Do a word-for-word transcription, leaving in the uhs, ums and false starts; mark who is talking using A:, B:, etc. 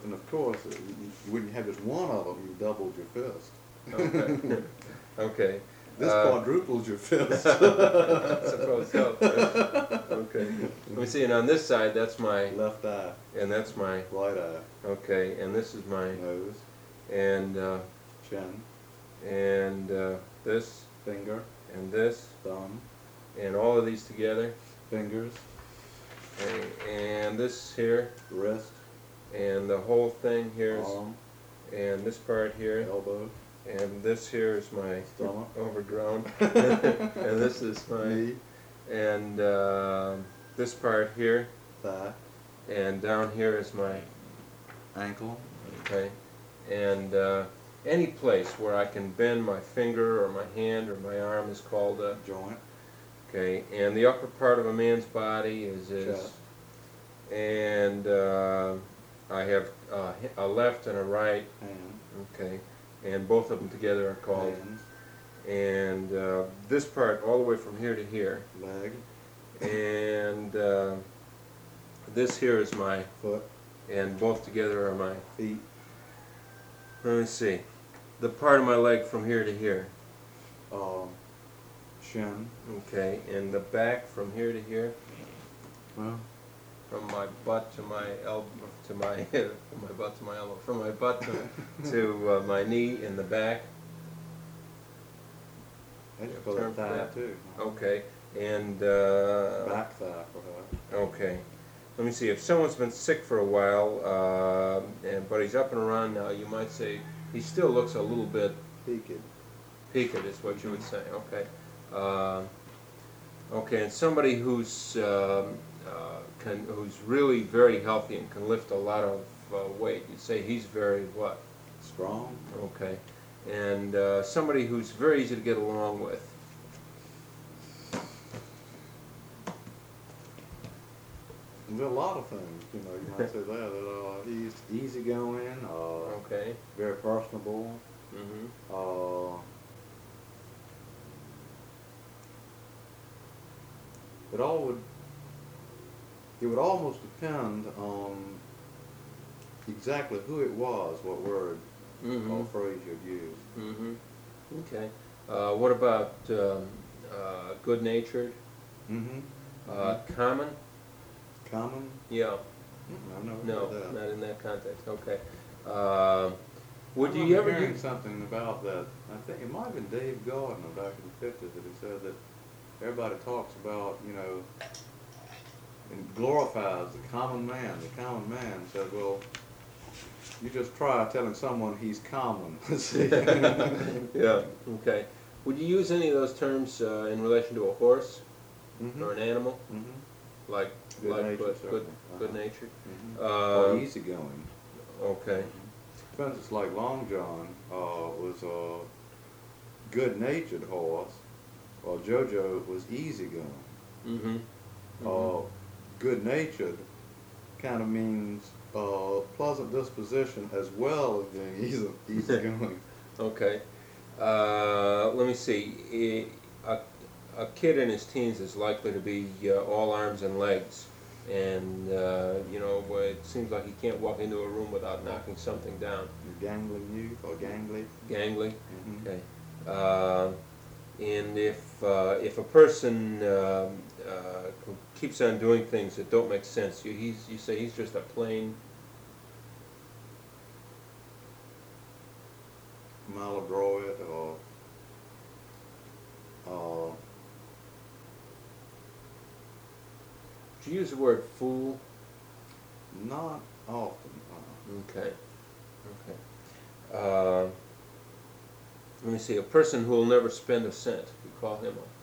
A: and of course, uh, you, when you have just one of them, you doubled your fist.
B: Okay. Okay.
A: This
B: Uh,
A: quadruples your fist.
B: I suppose so. Okay. Let me see, and on this side, that's my,
A: Left eye,
B: and that's my,
A: right eye,
B: okay, and this is my,
A: nose,
B: and, uh,
A: chin,
B: and, uh, this,
A: finger,
B: and this,
A: thumb,
B: and all of these together,
A: fingers,
B: and, and this here,
A: wrist,
B: and the whole thing here is,
A: arm,
B: and this part here,
A: elbow,
B: and this here is my
A: stomach,
B: overgrown, and this is my,
A: knee,
B: and, uh, this part here,
A: thigh,
B: and down here is my,
A: ankle,
B: okay, and uh, any place where I can bend my finger or my hand or my arm is called a,
A: joint,
B: okay, and the upper part of a man's body is his,
A: chest,
B: and uh, I have uh, a left and a right,
A: hand,
B: okay, and both of them together are called,
A: hands,
B: and uh, this part all the way from here to here,
A: leg,
B: and uh, this here is my,
A: foot,
B: and both together are my,
A: feet,
B: let me see, the part of my leg from here to here,
A: um, shin,
B: okay, and the back from here to here,
A: well,
B: from my butt to my elbow, to my, from my butt to my elbow, from my butt to, to uh, my knee in the back,
A: I just call
B: Term
A: it
B: for
A: thigh
B: that.
A: too.
B: okay, and, uh,
A: Back thigh perhaps.
B: okay. Let me see, if someone's been sick for a while, uh, and, but he's up and around now, you might say, he still looks a little bit
A: Peaked.
B: peaked is what you would say, okay. Uh, okay, and somebody who's, um, uh, can, who's really very healthy and can lift a lot of uh, weight, you'd say he's very what?
A: Strong.
B: Okay. And uh, somebody who's very easy to get along with.
A: There's a lot of things, you know, you might say that, that uh, he's easygoing, uh,
B: Okay.
A: very personable,
B: Mm-hmm.
A: uh, it all would, it would almost depend on exactly who it was, what word
B: Mm-hmm.
A: or phrase you'd use.
B: Mm-hmm. Okay. Uh, what about um, uh, good-natured?
A: Mm-hmm.
B: Uh, common?
A: Common?
B: Yeah.
A: Mm, I've never
B: No,
A: heard that.
B: not in that context. Okay. Uh, would
A: I
B: you
A: remember
B: ever
A: hearing
B: do?
A: something about that? I think it might have been Dave Gardner back in the fifties that he said that everybody talks about, you know, and glorifies the common man. The common man said, well, you just try telling someone he's common. See?
B: Yeah. Okay. Would you use any of those terms uh, in relation to a horse
A: Mm-hmm.
B: or an animal,
A: Mm-hmm.
B: like
A: Good
B: like
A: natured,
B: good
A: certainly.
B: good
A: Uh-huh.
B: good natured?
A: Mm-hmm.
B: Uh,
A: or easygoing.
B: okay.
A: For instance, like Long John uh, was a good-natured horse, while JoJo was easygoing.
B: Mm-hmm.
A: Uh, good-natured kind of means uh, pleasant disposition as well as being easy, easygoing.
B: Okay. Uh, let me see. I- A, a kid in his teens is likely to be uh, all arms and legs, and uh, you know, it seems like he can't walk into a room without knocking something down.
A: Gangling youth or gangly.
B: Gangly.
A: Mm-hmm.
B: Okay. Uh, and if uh, if a person uh, uh, keeps on doing things that don't make sense, you he's you say he's just a plain
A: Maladroit or uh,
B: did you use the word fool?
A: not often. Uh,
B: Okay. Okay. Uh, let me see. A person who will never spend a cent. You call him a